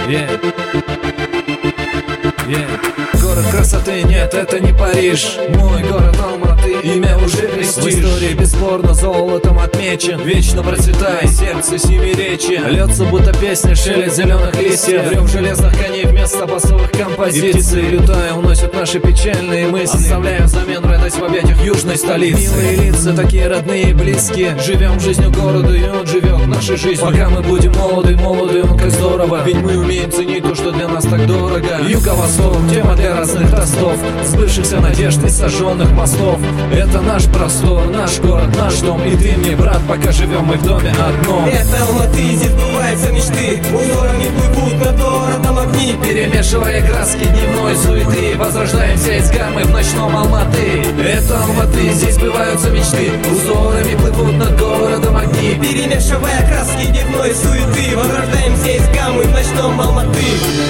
Город красоты, нет, это не Париж. Мой город Алматы, имя уже престиж. В истории бесспорно золотом отмечен. Вечно процветай, сердце северечья. Льется будто песня, шелест зеленых листьев. Рев железных коней вместо басовых композиций. И птицы, лютая, уносят наши печальные мысли, оставляя взамен радость в объятиях южной столицы. Милые лица, такие родные и близкие. Живем жизнью города, и он живет нашей жизнью. Пока мы будем молоды, молоды, он как здорово. Ведь мы умеем ценить то, что для нас так дорого. Юго-восток, тема для разных тостов, сбывшихся надежд и сожженных мостов. Это наш простор, наш город, наш дом. И ты мне, брат, пока живем мы в доме одном. Это Алматы, здесь сбываются мечты. Узорами плывут над городом огни. Перемешивая краски дневной суеты, возрождаемся из гаммы в ночном Алматы. Это Алматы, здесь сбываются мечты. Узорами плывут над городом огни. Перемешивая краски дневной суеты, возрождаемся из гаммы в ночном Алматы.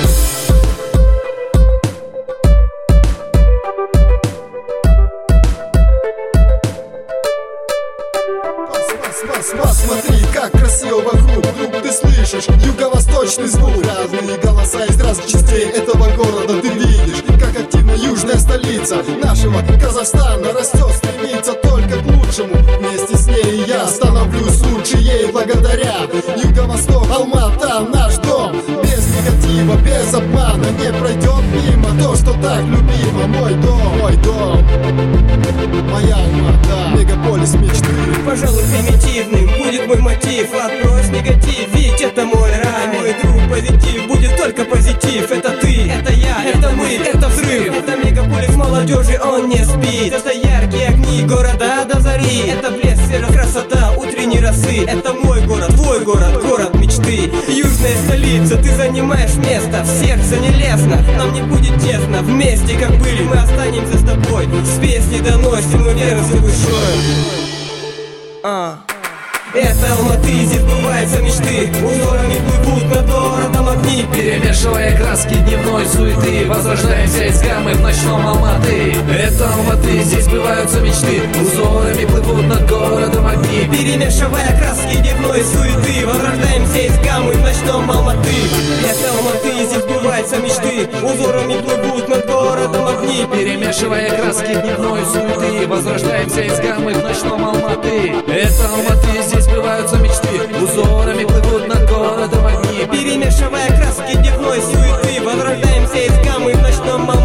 Посмотри, как красиво вокруг. Вдруг ты слышишь юго-восточный звук. Разные голоса из разных частей этого города ты видишь. Как активно южная столица нашего Казахстана растет, стремится только к лучшему. Вместе с ней я становлюсь лучше ей благодаря. Юго-восток, Алмата, наш дом. Без негатива, без обмана не пройдет мимо то, что так любимо. Мой дом, моя Алмата, мегаполис мечты. Пожалуй, примитивным будет мой мотив. Отбрось негатив, ведь это мой рай. Мой друг, позитив, будет только позитив. Это ты, это я, это мы, это взрыв. Это мегаполис молодежи, он не спит. Это яркие огни города до зари. Это блеск, свежая красота утренней росы. Это мой город, твой город, город мечты. Южная столица, ты занимаешь место. В сердце нелестно, нам не будет тесно. Вместе, как были, мы останемся с тобой. С песней доносим уверенностью душой. Это Алматы, здесь сбываются мечты. Узорами плывут над городом огни. Перемешивая краски дневной суеты, возрождаемся из гаммы в ночном Алматы. Это Алматы, здесь сбываются мечты. Узорами плывут над городом огни. Перемешивая краски дневной суеты, возрождаемся из гаммы в ночном Алматы. Это Алматы, здесь сбываются мечты. Узорами плывут над городом огни. Перемешивая краски дневной суеты, возрождаемся из гаммы в ночном Алматы. Это Алматы, здесь сбываются мечты. Узорами плывут над городом огни. Перемешивая краски дневной суеты, возрождаемся из гаммы в ночном Алматы.